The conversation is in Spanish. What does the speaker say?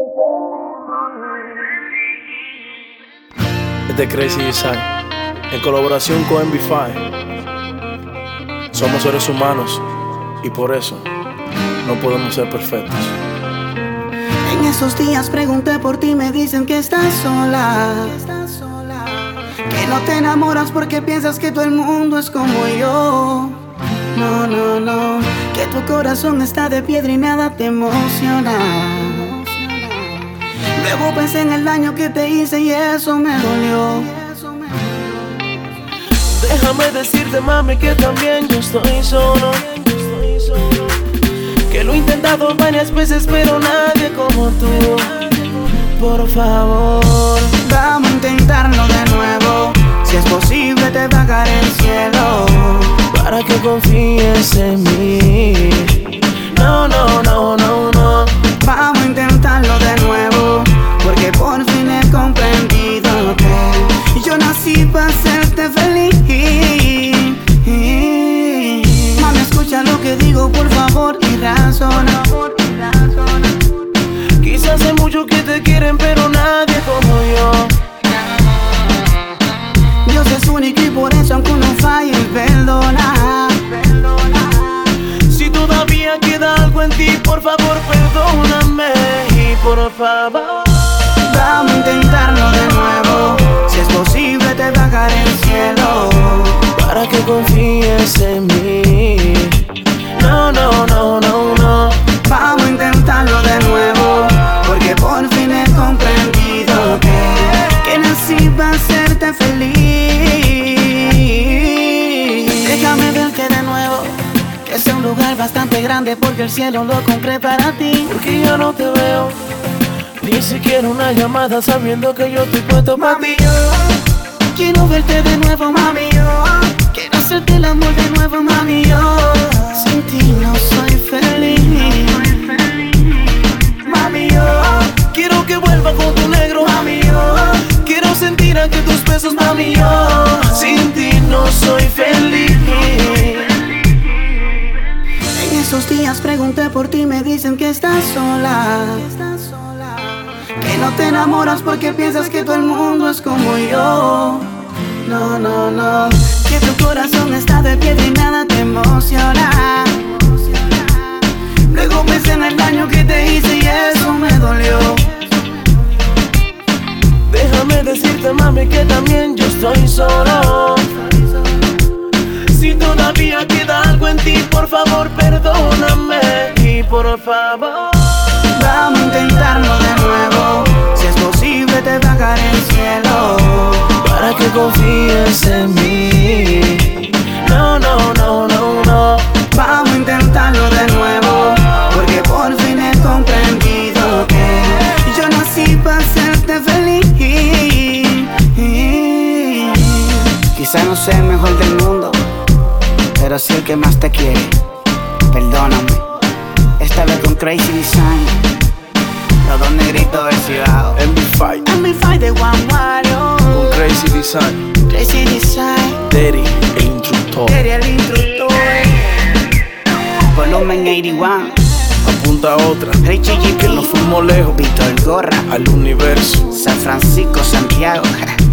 Es de Crazy Design, en colaboración con MB5. Somos seres humanos y por eso no podemos ser perfectos. En esos días pregunté por ti, me dicen que estás sola, que no te enamoras porque piensas que todo el mundo es como yo. No, no, no, que tu corazón está de piedra y nada te emociona. Luego pensé en el daño que te hice y eso me dolió. Déjame decirte, mami, que también yo estoy solo, que lo he intentado varias veces pero nadie como tú. Por favor, vamos a intentarlo de nuevo. Si es posible te pagaré el cielo para que confíes en mí. No, no, no, no, no. Vamos a intentarlo de nuevo, porque por fin he comprendido que yo nací para hacerte feliz. Mami, escucha lo que digo, por favor, y razona. Quizás hay muchos que te quieren, pero nadie como yo. Dios es único y por eso aunque uno falle, perdona. Si todavía queda algo en ti, por favor, perdóname. Y por favor, vamos a intentarlo de nuevo. Si es posible te bajaré el cielo para que confíes en mí. No, no, no, no, no. Vamos a intentarlo de nuevo, porque por fin he comprendido que nací para hacerte feliz. Déjame verte de nuevo, que sea un lugar bastante grande, porque el cielo lo compré para ti. Porque yo no te veo, ni siquiera una llamada sabiendo que yo estoy puesto para ti. Quiero verte de nuevo, mami, yo quiero hacerte el amor de nuevo, mami, yo sin ti no soy feliz. Mami, yo quiero que vuelva con tu negro, mami, yo quiero sentir aquí tus besos, mami, yo sin ti no soy feliz. En esos días pregunté por ti, me dicen que estás sola, que no te enamoras porque piensas que todo el mundo es como yo. No, no, no, que tu corazón está de piedra y nada te emociona. Luego pensé en el daño que te hice y eso me dolió. Déjame decirte, mami, que también yo estoy solo. Si todavía queda algo en ti, por favor, perdóname. Y por favor, vamos a intentarlo de nuevo. Si es posible te bajaré el cielo para que confíes en mí. No, no, no, no, no. Vamos a intentarlo de nuevo, porque por fin he comprendido que yo nací para hacerte feliz. Quizá no sea el mejor del mundo, pero sí el que más te quiere. Perdóname. Esta vez con Crazy Design, los dos negritos del Cibao. MB5, MB5 de One Wario, con Crazy Design. Crazy Design, Daddy, el instructor. Daddy el instructor. Volumen 81. Apunta a otra, Hey que nos fuimos lejos, Víctor Gorra, al universo. San Francisco, Santiago.